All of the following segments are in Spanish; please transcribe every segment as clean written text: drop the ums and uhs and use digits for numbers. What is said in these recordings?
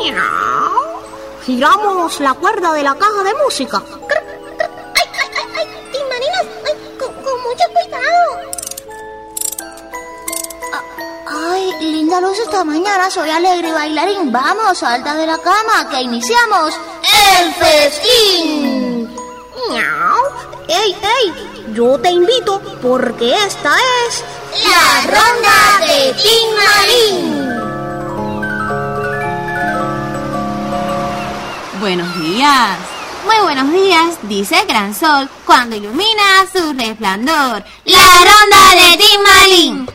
Giramos la cuerda de la caja de música. ¡Ay! ¡Timarinas! ¡Con mucho cuidado! ¡Ay, linda luz esta mañana! Soy alegre y bailarín. ¡Vamos, salta de la cama, que iniciamos el festín! ¡Ey! Yo te invito porque esta es la ronda de Timarín. Buenos días. Muy buenos días, dice el gran sol cuando ilumina su resplandor. La ronda de Timarín.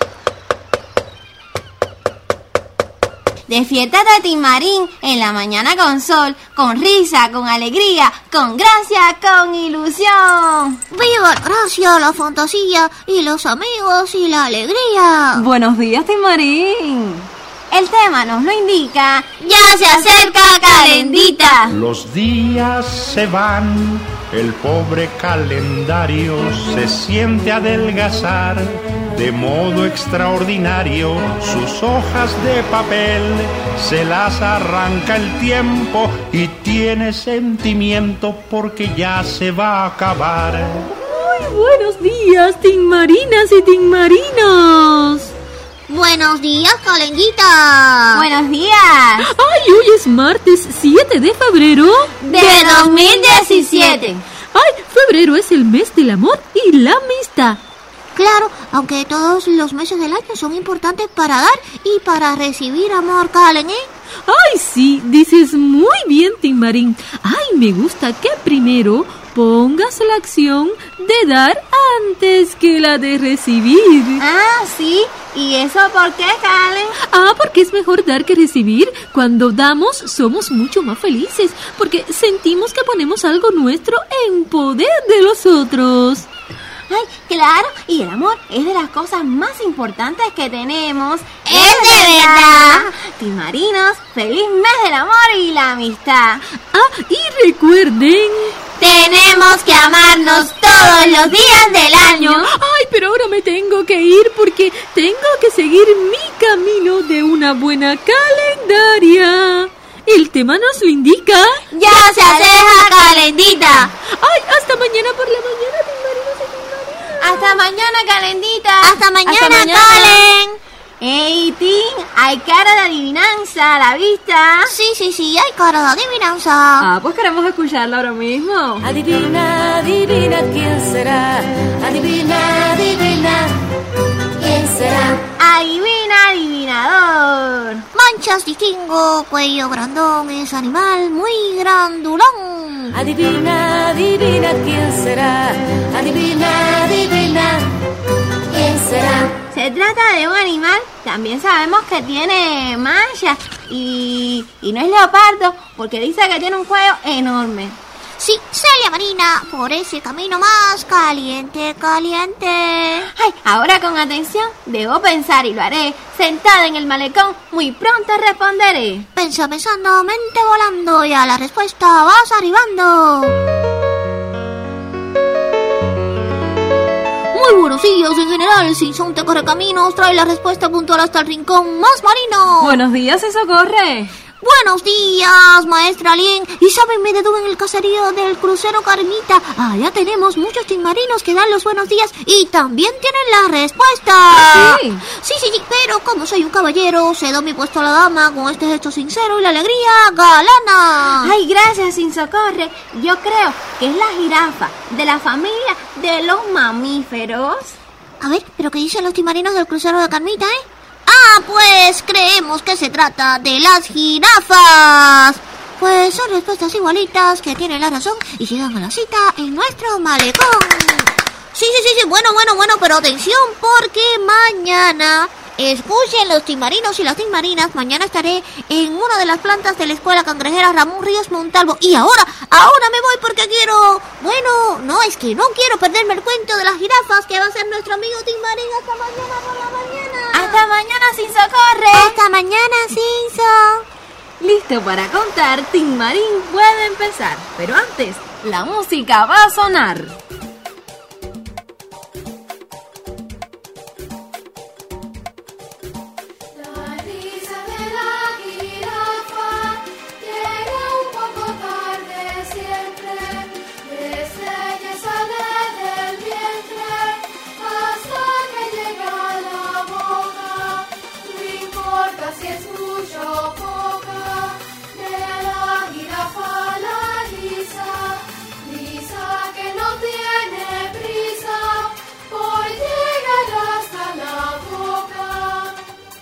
Despiértate, Timarín, en la mañana con sol, con risa, con alegría, con gracia, con ilusión. ¡Viva la gracia, la fantasía y los amigos y la alegría! Buenos días, Timarín. El tema nos lo indica. ¡Ya se acerca Calendita! Los días se van, el pobre calendario se siente adelgazar de modo extraordinario. Sus hojas de papel se las arranca el tiempo y tiene sentimiento porque ya se va a acabar. ¡Muy buenos días, Timarinas y Timarinos! ¡Buenos días, Calendita! ¡Buenos días! ¡Ay, hoy es martes 7 de febrero! ¡De 2017! ¡Ay, febrero es el mes del amor y la amistad! Claro, aunque todos los meses del año son importantes para dar y para recibir amor, Calen, ¿eh? ¡Ay, sí! Dices muy bien, Timarín. ¡Ay, me gusta que primero pongas la acción de dar antes que la de recibir! Ah, sí. ¿Y eso por qué, Calen? Ah, porque es mejor dar que recibir. Cuando damos somos mucho más felices, porque sentimos que ponemos algo nuestro en poder de los otros. ¡Ay, claro! Y el amor es de las cosas más importantes que tenemos. ¡Es de verdad! Timarinos, feliz mes del amor y la amistad. Ah, y recuerden... ¡tenemos que amarnos todos los días del año! Ay, pero ahora me tengo que ir porque tengo que seguir mi camino de una buena calendaria. El tema nos lo indica. ¡Ya se acerca Calendita! Ay, hasta mañana por la mañana, Timarinos y Timarinas. Hasta mañana, Calendita. Hasta mañana, Calen. ¡Ey, Tim! Hay cara de adivinanza a la vista. Sí, hay cara de adivinanza. Ah, pues queremos escucharla ahora mismo. Adivina, adivina quién será. Adivina, adivina quién será. Adivina, adivinador. Manchas distingo, cuello grandón, es animal muy grandulón. Adivina, adivina quién será. Adivina, adivina quién será. Se trata de un animal, también sabemos que tiene manchas y no es leopardo porque dice que tiene un cuello enorme. Sí, Celia Marina, por ese camino más caliente. Ay, ahora con atención, debo pensar y lo haré. Sentada en el malecón, muy pronto responderé. Pensando, mente volando y a la respuesta vas arribando. Muy buenos días en general, Sinson te corre caminos, trae la respuesta puntual hasta el rincón más marino. Buenos días, y socorre. Buenos días, maestra Lien. Y saben, me detuve en el caserío del crucero Carmita. Allá tenemos muchos timarinos que dan los buenos días y también tienen la respuesta. ¿Sí? Sí, pero como soy un caballero, cedo mi puesto a la dama con este gesto sincero y la alegría galana. Ay, gracias, Sin Socorre. Yo creo que es la jirafa de la familia de los mamíferos. A ver, ¿pero qué dicen los timarinos del crucero de Carmita, Ah, pues creemos que se trata de las jirafas. Pues son respuestas igualitas que tienen la razón y llegan a la cita en nuestro malecón. Sí, bueno, pero atención porque mañana, escuchen los timarinos y las timarinas, mañana estaré en una de las plantas de la Escuela Cangrejera Ramón Ríos Montalvo. Y ahora me voy porque quiero... Bueno, no, es que no quiero perderme el cuento de las jirafas que va a ser nuestro amigo Timarín. Hasta mañana por la mañana. Hasta mañana, Sin Socorre. Hasta mañana, Sinso. Listo para contar, Timarín puede empezar. Pero antes, la música va a sonar. La risa de la jirafa si es mucho o poca, de la jirafa la risa, risa que no tiene prisa por llegar hasta la boca.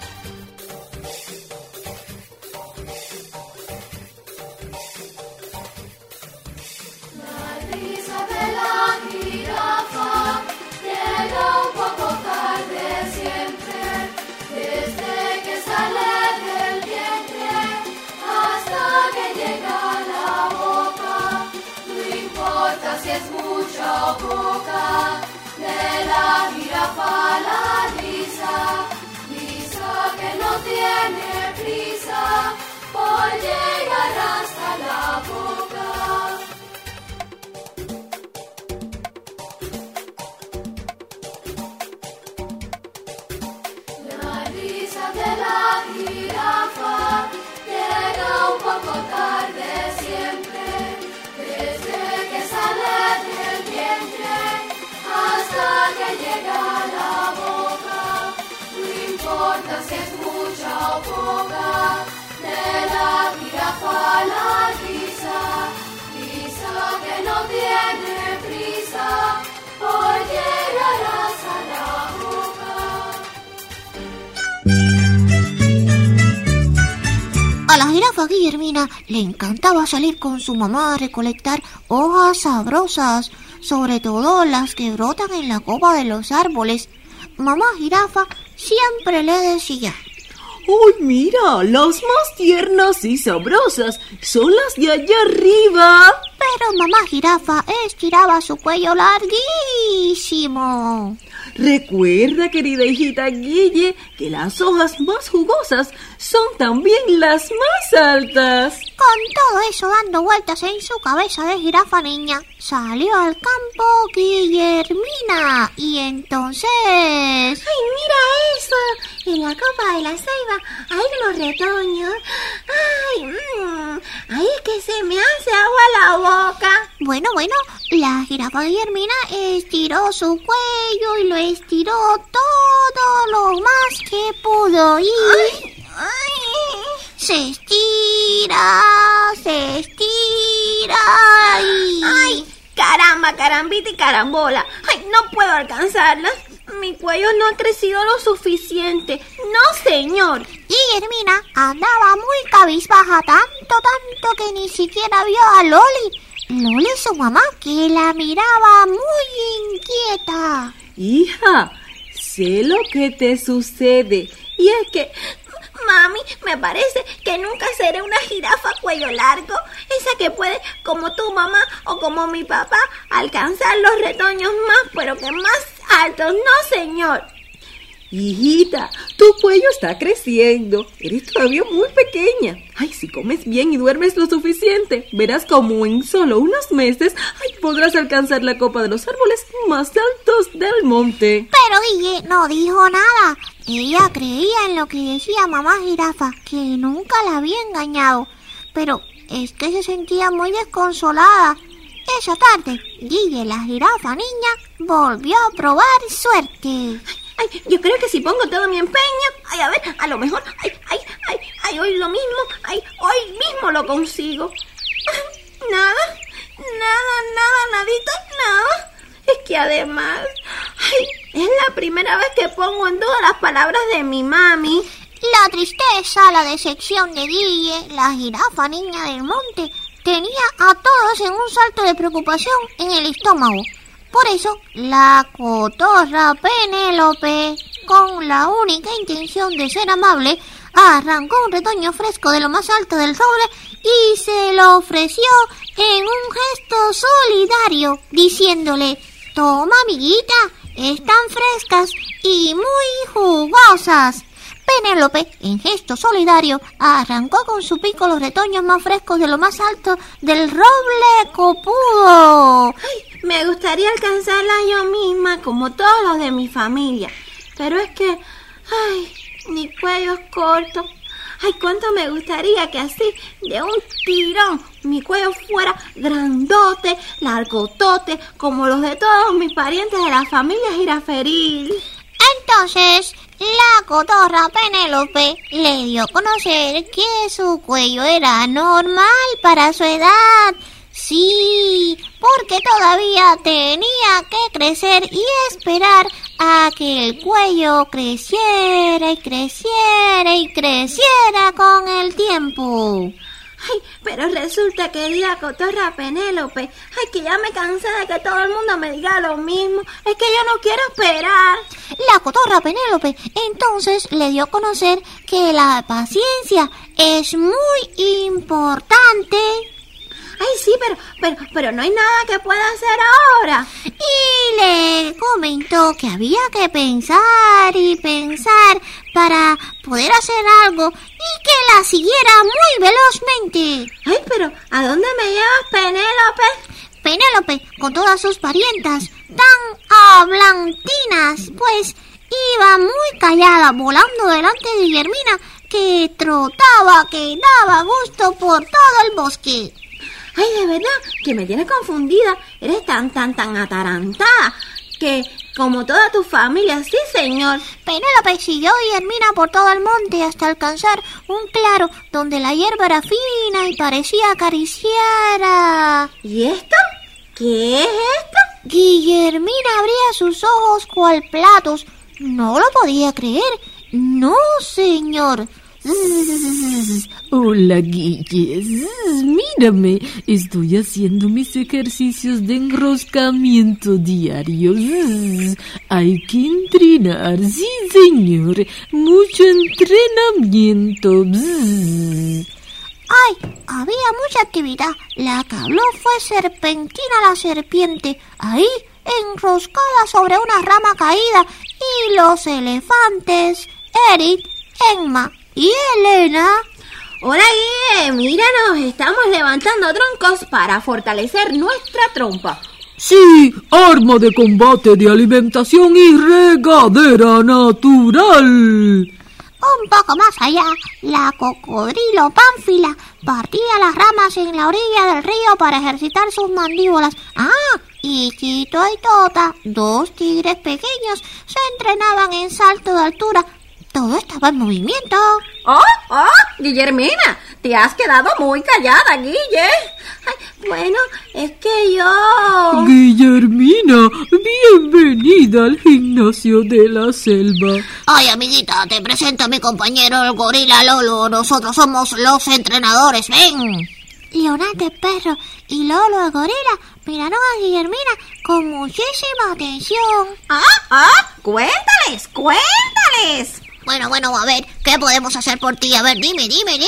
La risa de la jirafa llega un poco tarde siempre, desde que sale del vientre hasta que llega a la boca. No importa si es mucha o poca, de la jirafa la risa, risa que no tiene prisa por llegar hasta la boca. La risa de la jirafa llega un poco tarde siempre, desde que sale del vientre hasta que llega a la boca. No importa si es mucha o poca, de la jirafa la risa, risa que no tiene prisa por llegar hasta la boca. A la jirafa Guillermina le encantaba salir con su mamá a recolectar hojas sabrosas, sobre todo las que brotan en la copa de los árboles. Mamá jirafa siempre le decía: ¡Ay, mira! Las más tiernas y sabrosas son las de allá arriba. Pero mamá jirafa estiraba su cuello larguísimo. Recuerda, querida hijita Guille, que las hojas más jugosas son también las más altas. Con todo eso dando vueltas en su cabeza de jirafa niña, salió al campo Guillermina. Y entonces... ¡Ay, mira eso! En la copa de la ceiba hay unos retoños. ¡Ay! ¡Ay, es que se me hace agua la boca! Bueno, la jirafa Guillermina estiró su cuello y lo estiró todo lo más que pudo. Y... se estira y... ¡Ay! ¡Caramba, carambita y carambola! ¡Ay, no puedo alcanzarlas! Mi cuello no ha crecido lo suficiente. ¡No, señor! Guillermina andaba muy cabizbaja, tanto que ni siquiera vio a Loli. Loli, su mamá, que la miraba muy inquieta. Hija, sé lo que te sucede, y es que... Mami, me parece que nunca seré una jirafa cuello largo, esa que puede, como tu mamá o como mi papá, alcanzar los retoños más, pero que más altos. No, señor. Hijita, tu cuello está creciendo. Eres todavía muy pequeña. Ay, si comes bien y duermes lo suficiente, verás como en solo unos meses podrás alcanzar la copa de los árboles más altos del monte. Pero Guille no dijo nada. Ella creía en lo que decía mamá jirafa, que nunca la había engañado. Pero es que se sentía muy desconsolada. Esa tarde, Guille, la jirafa niña, volvió a probar suerte. Ay, yo creo que si pongo todo mi empeño, a ver, a lo mejor, hoy lo mismo, hoy mismo lo consigo. Nadito. Es que además, es la primera vez que pongo en duda las palabras de mi mami. La tristeza, la decepción de Guille, la jirafa niña del monte, tenía a todos en un salto de preocupación en el estómago. Por eso, la cotorra Penélope, con la única intención de ser amable, arrancó un retoño fresco de lo más alto del roble y se lo ofreció en un gesto solidario, diciéndole: «Toma, amiguita, están frescas y muy jugosas». Penélope, en gesto solidario, arrancó con su pico los retoños más frescos de lo más alto del roble copudo. Me gustaría alcanzarlas yo misma, como todos los de mi familia. Pero es que, mi cuello es corto. Cuánto me gustaría que así, de un tirón, mi cuello fuera grandote, largotote, como los de todos mis parientes de la familia jiraferil. Entonces, la cotorra Penélope le dio a conocer que su cuello era normal para su edad. Sí, porque todavía tenía que crecer y esperar a que el cuello creciera y creciera y creciera con el tiempo. Ay, pero resulta, querida cotorra Penélope, ay, que ya me cansé de que todo el mundo me diga lo mismo. Es que yo no quiero esperar. La cotorra Penélope entonces le dio a conocer que la paciencia es muy importante. Ay, sí, pero no hay nada que pueda hacer ahora. Y le comentó que había que pensar y pensar para poder hacer algo y que la siguiera muy velozmente. Ay, pero ¿a dónde me llevas, Penélope? Penélope, con todas sus parientas tan hablantinas, pues iba muy callada, volando delante de Guillermina, que trotaba, que daba gusto por todo el bosque. Ay, de verdad, que me tienes confundida. Eres tan atarantada que, como toda tu familia, sí, señor. Penélope siguió a Guillermina por todo el monte hasta alcanzar un claro donde la hierba era fina y parecía acariciar. ¿Y esto? ¿Qué es esto? Guillermina abría sus ojos cual platos. No lo podía creer. No, señor. Hola, Guille. Mírame, estoy haciendo mis ejercicios de enroscamiento diarios. Hay que entrenar, sí, señor. Mucho entrenamiento. ¡Ay! Había mucha actividad. La que habló fue Serpentina la serpiente, ahí enroscada sobre una rama caída, y los elefantes, Eric, Emma y Elena. Hola, Guille, míranos, estamos levantando troncos para fortalecer nuestra trompa. Sí, arma de combate, de alimentación y regadera natural. Un poco más allá, la cocodrilo Pánfila partía las ramas en la orilla del río para ejercitar sus mandíbulas. Y Quito y Tota, dos tigres pequeños, se entrenaban en salto de altura. Todo estaba en movimiento. ¡Oh! Guillermina, te has quedado muy callada, Guille. Ay, bueno, es que yo... Guillermina, bienvenida al gimnasio de la selva. Ay, amiguita, te presento a mi compañero el gorila Lolo. Nosotros somos los entrenadores, ven. Leonardo el perro y Lolo el gorila miraron a Guillermina con muchísima atención. ¡Cuéntales! Bueno, a ver, ¿qué podemos hacer por ti? A ver, dime.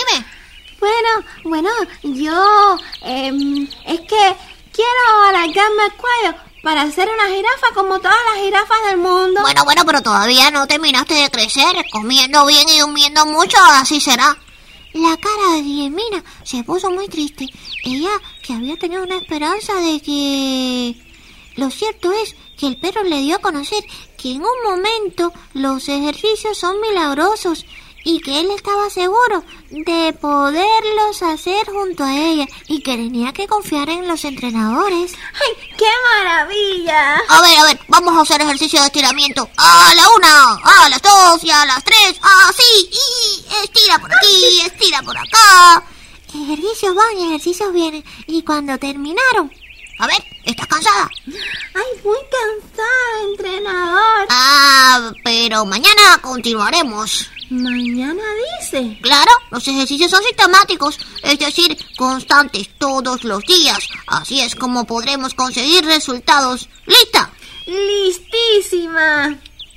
Bueno, yo... es que quiero alargarme el cuello para ser una jirafa como todas las jirafas del mundo. Bueno, pero todavía no terminaste de crecer. Comiendo bien y durmiendo mucho, así será. La cara de Guillermina se puso muy triste. Ella, que había tenido una esperanza de que... Lo cierto es que el perro le dio a conocer que en un momento los ejercicios son milagrosos y que él estaba seguro de poderlos hacer junto a ella y que tenía que confiar en los entrenadores. ¡Ay, qué maravilla! A ver, vamos a hacer ejercicio de estiramiento. A la 1, a las 2 y a las 3. Así, y estira por aquí, estira por acá. Ejercicios van y ejercicios vienen. Y cuando terminaron... A ver, ¿estás cansada? Ay, muy cansada, entrenador. Pero mañana continuaremos. ¿Mañana dice? Claro, los ejercicios son sistemáticos, es decir, constantes todos los días. Así es como podremos conseguir resultados. ¿Lista? ¡Listísima!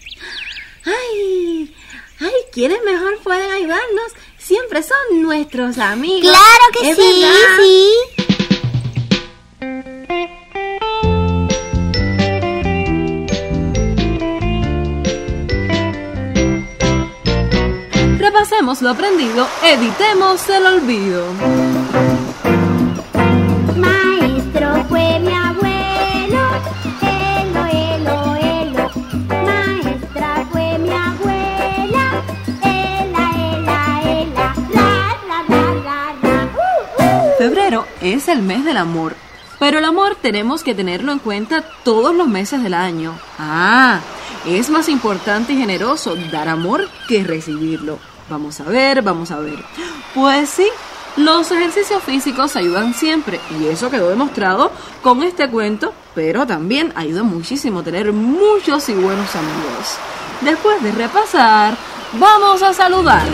Ay, ¿quiénes mejor pueden ayudarnos? Siempre son nuestros amigos. Claro que sí, ¿verdad? sí. Repasemos lo aprendido, evitemos el olvido. Maestro fue mi abuelo, elo. Maestra fue mi abuela, ela, ra. Febrero es el mes del amor, pero el amor tenemos que tenerlo en cuenta todos los meses del año. Es más importante y generoso dar amor que recibirlo. Vamos a ver. Pues sí, los ejercicios físicos ayudan siempre y eso quedó demostrado con este cuento, pero también ayuda muchísimo tener muchos y buenos amigos. Después de repasar, vamos a saludar.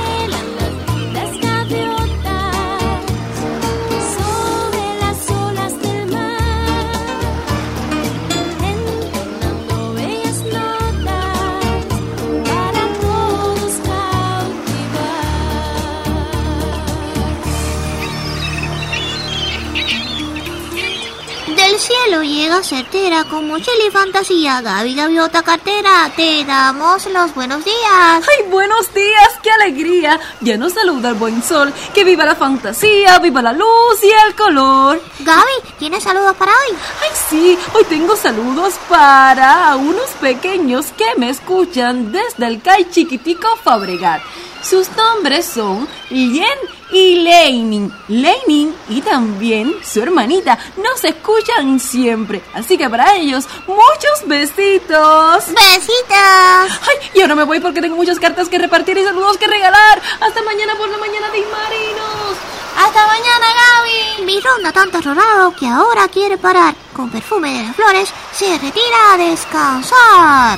Del cielo llega certera con mochila y fantasía. Gaby Gaviota Cartera, te damos los buenos días. ¡Ay, buenos días! ¡Qué alegría! Ya nos saluda el buen sol. ¡Que viva la fantasía, viva la luz y el color! Gaby, ¿tienes saludos para hoy? ¡Ay, sí! Hoy tengo saludos para unos pequeños que me escuchan desde el CAI Chiquitico Fabregat. Sus nombres son Lien y Leinin. Leinin y también su hermanita nos escuchan siempre. Así que para ellos, muchos besitos. ¡Besitos! ¡Ay! Y ahora me voy porque tengo muchas cartas que repartir y saludos que regalar. Hasta mañana por la mañana, Tismarinos. ¡Hasta mañana, Gaby! Mi ronda tanto rodado que ahora quiere parar. Con perfume de las flores se retira a descansar.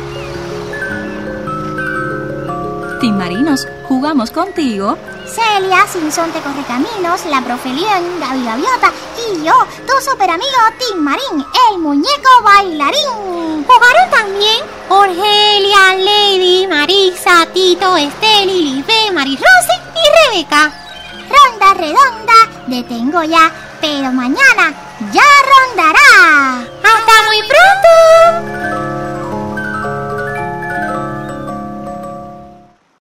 Tismarinos, jugamos contigo. Celia, Sinsonte Correcaminos, la profe Lien, Gaby Gaviota y yo, tu super amigo Tismarín, el muñeco bailarín. Jugaron también Orgelia, Lady, Marisa, Tito, Esteli, Libe, Marisrose y Rebeca. Ronda redonda, detengo ya, pero mañana ya